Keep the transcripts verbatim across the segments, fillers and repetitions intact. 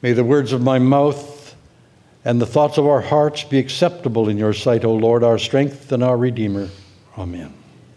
May the words of my mouth and the thoughts of our hearts be acceptable in your sight, O Lord, our strength and our Redeemer. Amen.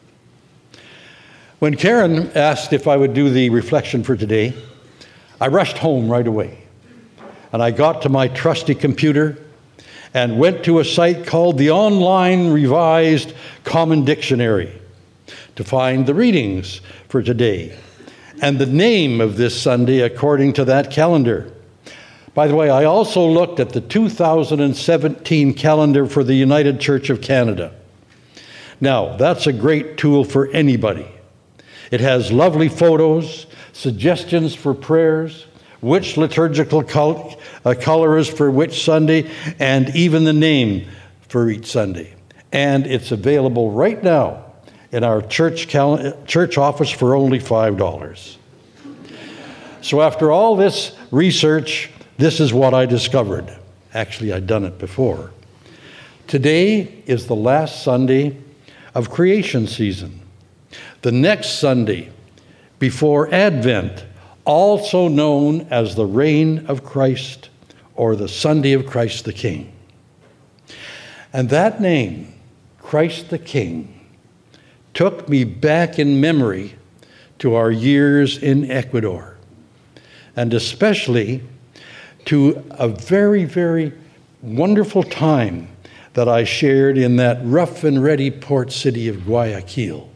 When Karen asked if I would do the reflection for today, I rushed home right away. And I got to my trusty computer and went to a site called the Online Revised Common Dictionary to find the readings for today and the name of this Sunday according to that calendar. By the way, I also looked at the two thousand seventeen calendar for the United Church of Canada. Now, that's a great tool for anybody. It has lovely photos, suggestions for prayers, which liturgical col- uh, color is for which Sunday, and even the name for each Sunday. And it's available right now in our church cal- church office for only five dollars. So after all this research, this is what I discovered. Actually, I'd done it before. Today is the last Sunday of creation season. The next Sunday before Advent, also known as the Reign of Christ or the Sunday of Christ the King. And that name, Christ the King, took me back in memory to our years in Ecuador, and especially to a very, very wonderful time that I shared in that rough and ready port city of Guayaquil.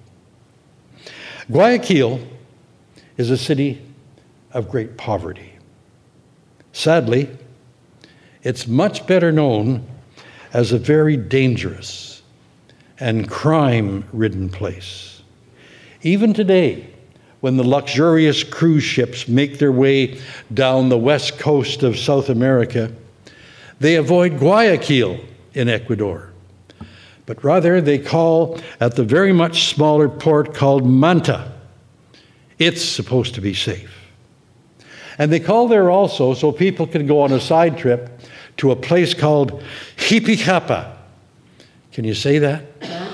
Guayaquil is a city of great poverty. Sadly, it's much better known as a very dangerous and crime-ridden place. Even today, when the luxurious cruise ships make their way down the west coast of South America, they avoid Guayaquil in Ecuador. But rather, they call at the very much smaller port called Manta. It's supposed to be safe. And they call there also so people can go on a side trip to a place called Jipijapa. Can you say that?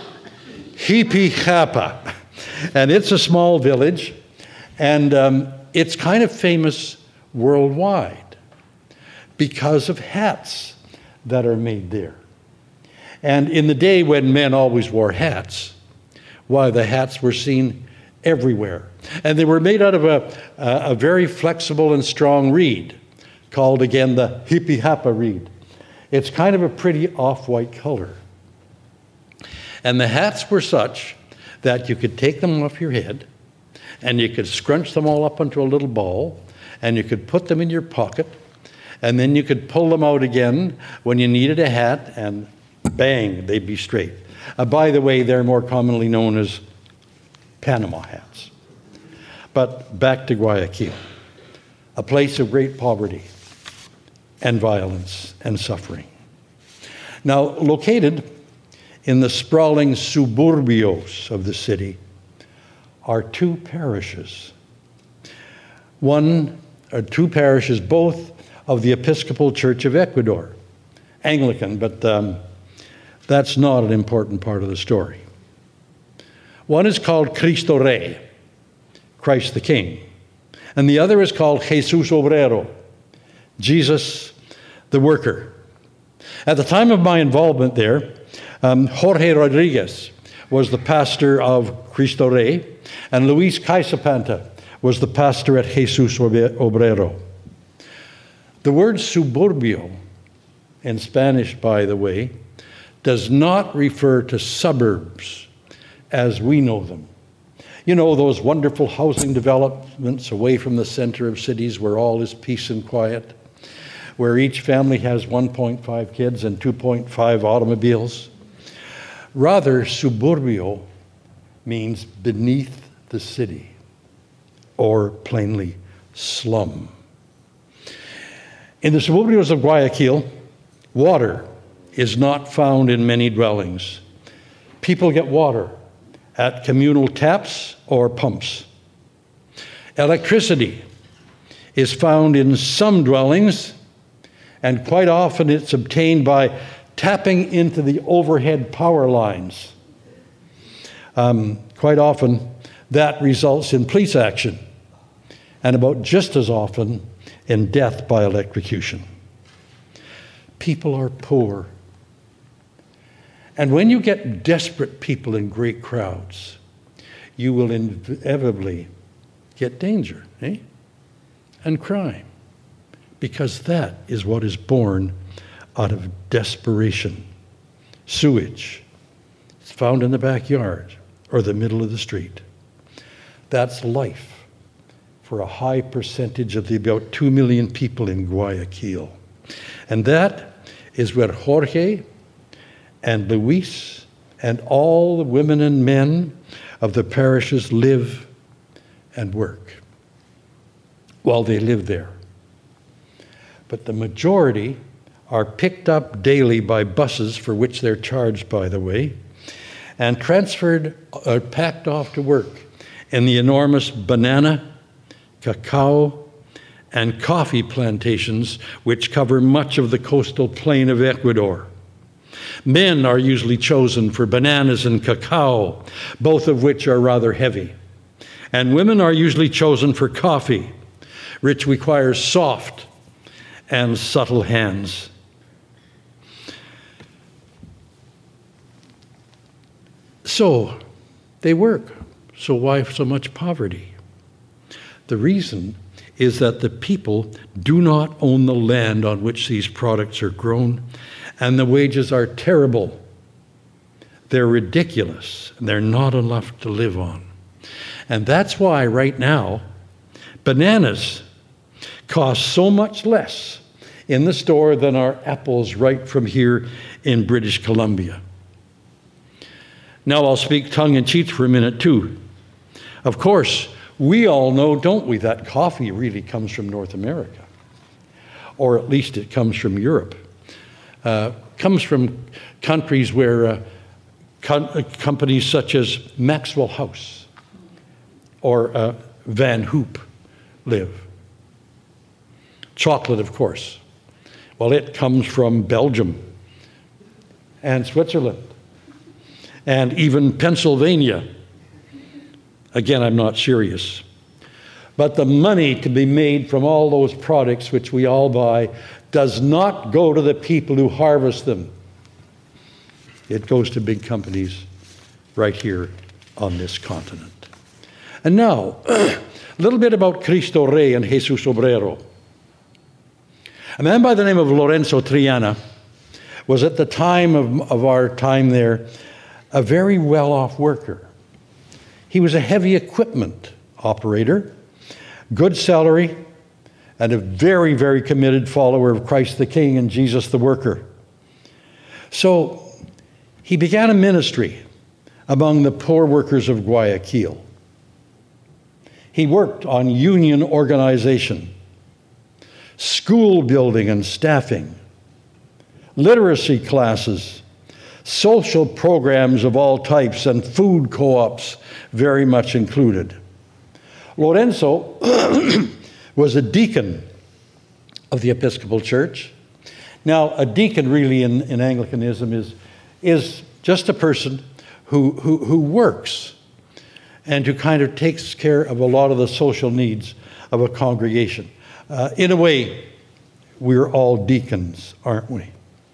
Jipijapa. And it's a small village, and um, it's kind of famous worldwide because of hats that are made there. And in the day when men always wore hats, why, the hats were seen everywhere. And they were made out of a, a, a very flexible and strong reed called, again, the Jipijapa reed. It's kind of a pretty off-white color. And the hats were such that you could take them off your head and you could scrunch them all up into a little ball and you could put them in your pocket and then you could pull them out again when you needed a hat and bang, they'd be straight. Uh, by the way, they're more commonly known as Panama hats. But back to Guayaquil, a place of great poverty and violence and suffering. Now, located in the sprawling suburbios of the city are two parishes. One, or two parishes, both of the Episcopal Church of Ecuador, Anglican, but um, that's not an important part of the story. One is called Cristo Rey, Christ the King, and the other is called Jesus Obrero, Jesus the Worker. At the time of my involvement there, um, Jorge Rodriguez was the pastor of Cristo Rey, and Luis Caisapanta was the pastor at Jesus Obrero. The word suburbio, in Spanish, by the way, does not refer to suburbs as we know them. You know, those wonderful housing developments away from the center of cities where all is peace and quiet, where each family has one point five kids and two point five automobiles. Rather, suburbio means beneath the city, or plainly, slum. In the suburbios of Guayaquil, water is not found in many dwellings. People get water at communal taps or pumps. Electricity is found in some dwellings, and quite often it's obtained by tapping into the overhead power lines. Um, quite often that results in police action, and about just as often in death by electrocution. People are poor. And when you get desperate people in great crowds, you will inevitably get danger, eh? And crime, because that is what is born out of desperation. Sewage, it's found in the backyard or the middle of the street. That's life for a high percentage of the about two million people in Guayaquil. And that is where Jorge and Luis and all the women and men of the parishes live and work while they live there. But the majority are picked up daily by buses, for which they're charged, by the way, and transferred or packed off to work in the enormous banana, cacao, and coffee plantations which cover much of the coastal plain of Ecuador. Men are usually chosen for bananas and cacao, both of which are rather heavy. And women are usually chosen for coffee, which requires soft and subtle hands. So they work. So why so much poverty? The reason is that the people do not own the land on which these products are grown, and the wages are terrible. They're ridiculous, and they're not enough to live on. And that's why right now, bananas cost so much less in the store than our apples right from here in British Columbia. Now I'll speak tongue-in-cheek for a minute too. Of course, we all know, don't we, that coffee really comes from North America, or at least it comes from Europe. Uh, comes from countries where uh, com- uh, companies such as Maxwell House or uh, Van Hoop live. Chocolate, of course. Well, it comes from Belgium and Switzerland and even Pennsylvania. Again, I'm not serious. But the money to be made from all those products which we all buy does not go to the people who harvest them. It goes to big companies right here on this continent. And now, a little bit about Cristo Rey and Jesus Obrero. A man by the name of Lorenzo Triana was at the time of, of our time there a very well-off worker. He was a heavy equipment operator, good salary, and a very, very committed follower of Christ the King and Jesus the worker. So he began a ministry among the poor workers of Guayaquil. He worked on union organization, school building and staffing, literacy classes, social programs of all types, and food co-ops very much included. Lorenzo was a deacon of the Episcopal Church. Now, a deacon really in, in Anglicanism is, is just a person who, who, who works and who kind of takes care of a lot of the social needs of a congregation. Uh, in a way, we're all deacons, aren't we?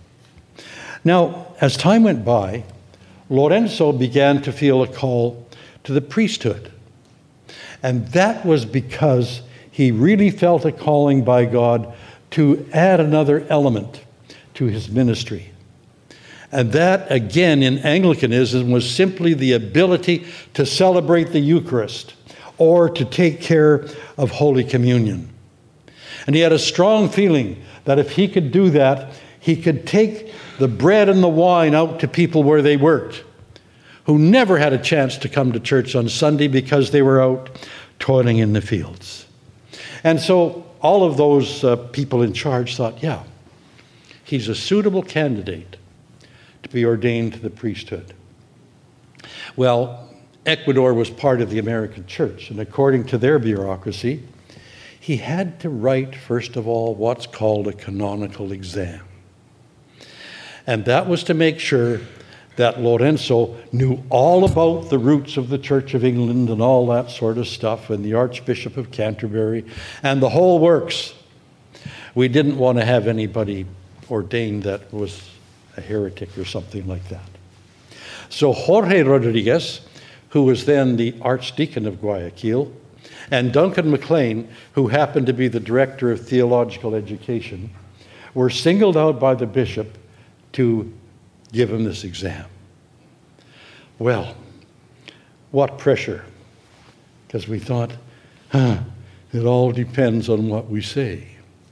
Now, as time went by, Lorenzo began to feel a call to the priesthood. And that was because he really felt a calling by God to add another element to his ministry. And that, again, in Anglicanism, was simply the ability to celebrate the Eucharist or to take care of Holy Communion. And he had a strong feeling that if he could do that, he could take the bread and the wine out to people where they worked, who never had a chance to come to church on Sunday because they were out toiling in the fields. And so all of those uh, people in charge thought, yeah, he's a suitable candidate to be ordained to the priesthood. Well, Ecuador was part of the American church, and according to their bureaucracy, he had to write, first of all, what's called a canonical exam. And that was to make sure that Lorenzo knew all about the roots of the Church of England and all that sort of stuff, and the Archbishop of Canterbury and the whole works. We didn't want to have anybody ordained that was a heretic or something like that. So Jorge Rodriguez, who was then the Archdeacon of Guayaquil, and Duncan McLean, who happened to be the Director of Theological Education, were singled out by the bishop to give him this exam. Well, what pressure? Because we thought, huh, it all depends on what we say.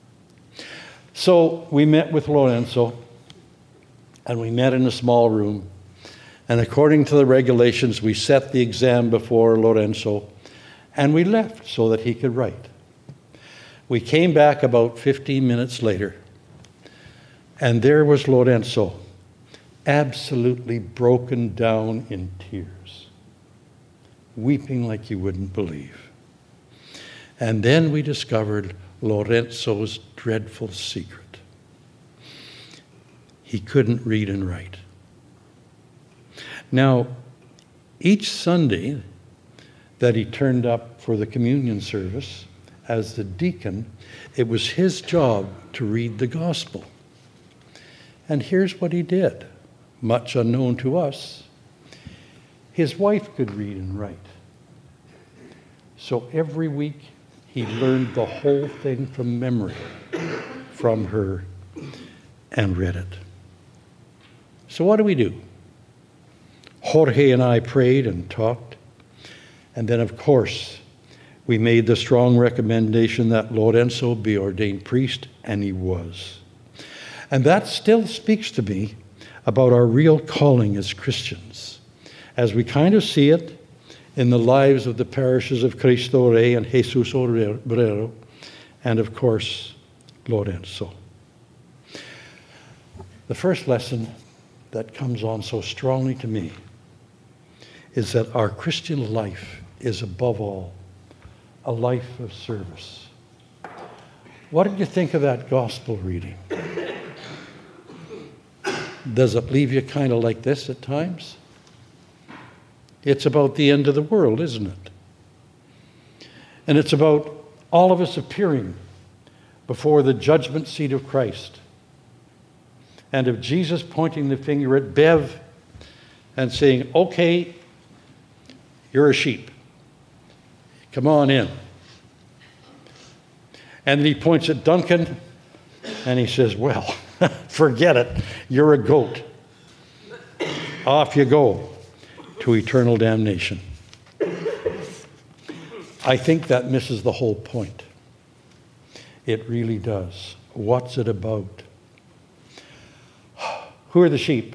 So we met with Lorenzo, and we met in a small room. And according to the regulations, we set the exam before Lorenzo, and we left so that he could write. We came back about fifteen minutes later, and there was Lorenzo, absolutely broken down in tears, weeping like you wouldn't believe. And then we discovered Lorenzo's dreadful secret. He couldn't read and write. Now, each Sunday that he turned up for the communion service as the deacon, it was his job to read the gospel. And here's what he did, much unknown to us. His wife could read and write. So every week he learned the whole thing from memory from her and read it. So what do we do? Jorge and I prayed and talked. And then, of course, we made the strong recommendation that Lorenzo be ordained priest, and he was. And that still speaks to me about our real calling as Christians, as we kind of see it in the lives of the parishes of Cristo Rey and Jesus Obrero, and of course, Lorenzo. The first lesson that comes on so strongly to me is that our Christian life is above all a life of service. What did you think of that gospel reading? Does it leave you kind of like this at times? It's about the end of the world, isn't it? And it's about all of us appearing before the judgment seat of Christ, and of Jesus pointing the finger at Bev and saying, okay, you're a sheep. Come on in. And then he points at Duncan and he says, well, forget it. You're a goat. Off you go to eternal damnation. I think that misses the whole point. It really does. What's it about? Who are the sheep?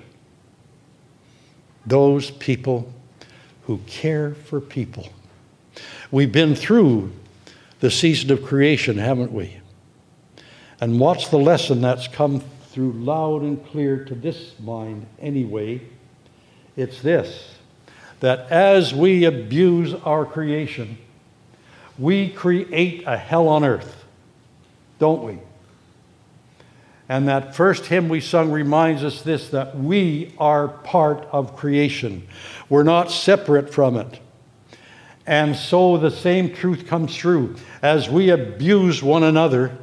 Those people who care for people. We've been through the season of creation, haven't we? And what's the lesson that's come through loud and clear to this mind anyway? It's this, that as we abuse our creation, we create a hell on earth, don't we? And that first hymn we sung reminds us this, that we are part of creation. We're not separate from it. And so the same truth comes through. As we abuse one another,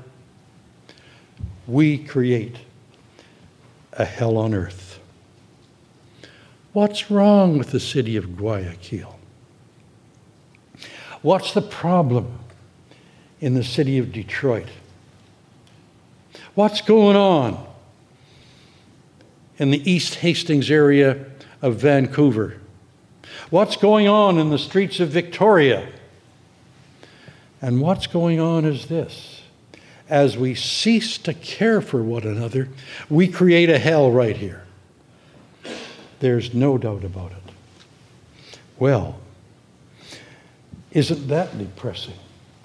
we create a hell on earth. What's wrong with the city of Guayaquil? What's the problem in the city of Detroit? What's going on in the East Hastings area of Vancouver? What's going on in the streets of Victoria? And what's going on is this. As we cease to care for one another, we create a hell right here. There's no doubt about it. Well, isn't that depressing?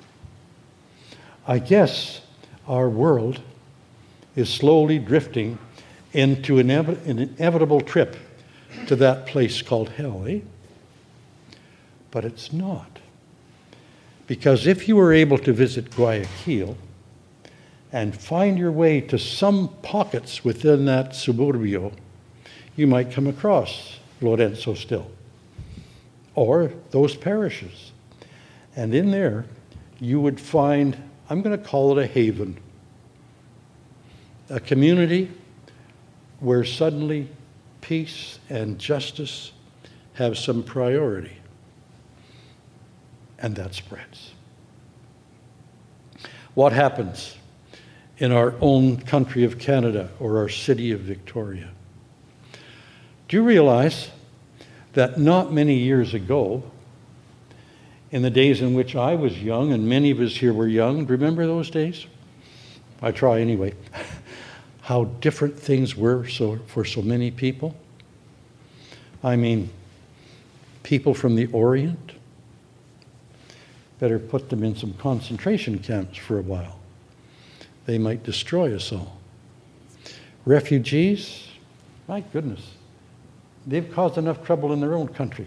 I guess our world is slowly drifting into an inevitable trip to that place called hell, eh? But it's not. Because if you were able to visit Guayaquil and find your way to some pockets within that suburbio, you might come across Lorenzo still, or those parishes. And in there, you would find, I'm going to call it a haven. a community where suddenly peace and justice have some priority, and that spreads. What happens in our own country of Canada or our city of Victoria? Do you realize that not many years ago, in the days in which I was young, and many of us here were young, remember those days? I try anyway. How different things were so, for so many people. I mean, people from the Orient, better put them in some concentration camps for a while. They might destroy us all. Refugees, my goodness, they've caused enough trouble in their own country.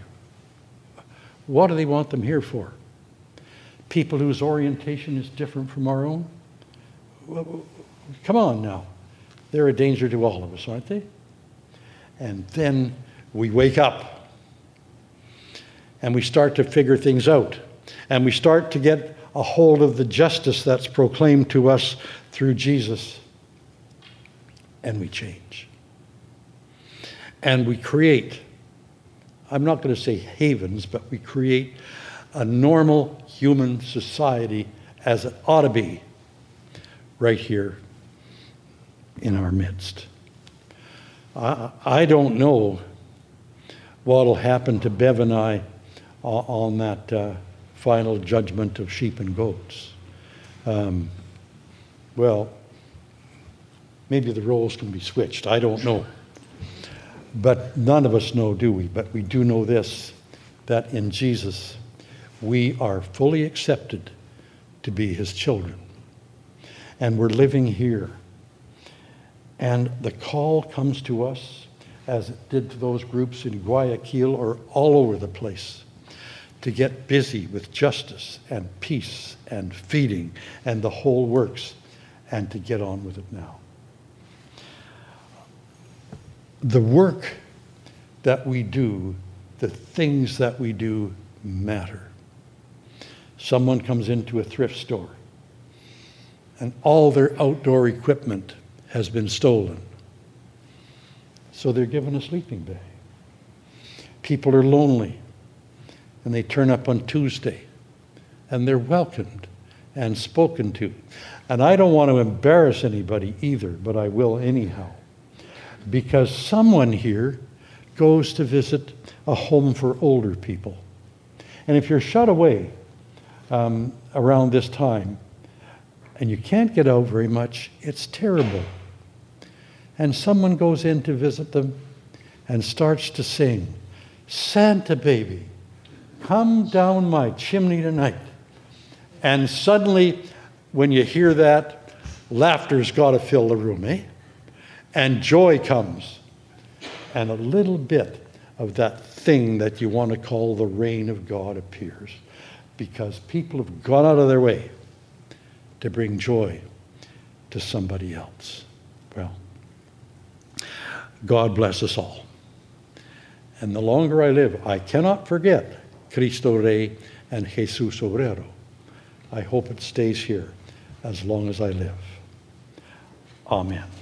What do they want them here for? People whose orientation is different from our own? Come on now. They're a danger to all of us, aren't they? And then we wake up and we start to figure things out. And we start to get a hold of the justice that's proclaimed to us through Jesus. And we change. And we create, I'm not going to say havens, but we create a normal human society as it ought to be right here in our midst. I, I don't know what will happen to Bev and I on that uh, final judgment of sheep and goats. Um, well, maybe the roles can be switched. I don't know. But none of us know, do we? But we do know this, that in Jesus, we are fully accepted to be his children. And we're living here. And the call comes to us, as it did to those groups in Guayaquil or all over the place, to get busy with justice and peace and feeding and the whole works, and to get on with it now. The work that we do, the things that we do matter. Someone comes into a thrift store and all their outdoor equipment has been stolen. So they're given a sleeping bag. People are lonely and they turn up on Tuesday and they're welcomed and spoken to. And I don't want to embarrass anybody either, but I will anyhow. Because someone here goes to visit a home for older people. And if you're shut away um, around this time and you can't get out very much, it's terrible. And someone goes in to visit them and starts to sing, "Santa baby, come down my chimney tonight." And suddenly, when you hear that, laughter's got to fill the room, eh? And joy comes. And a little bit of that thing that you want to call the reign of God appears. Because people have gone out of their way to bring joy to somebody else. Well, God bless us all. And the longer I live, I cannot forget Cristo Rey and Jesus Obrero. I hope it stays here as long as I live. Amen.